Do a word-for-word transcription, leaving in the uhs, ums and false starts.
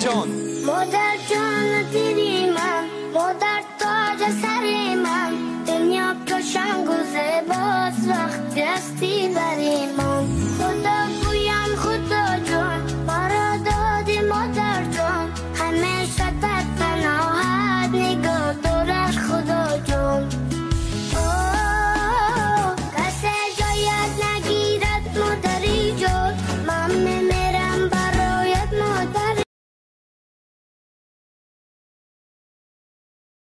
جان. مادر جان دیدی من، مادر تاج سر من، دنیا روشن گوزه باز وقت دستی بریم.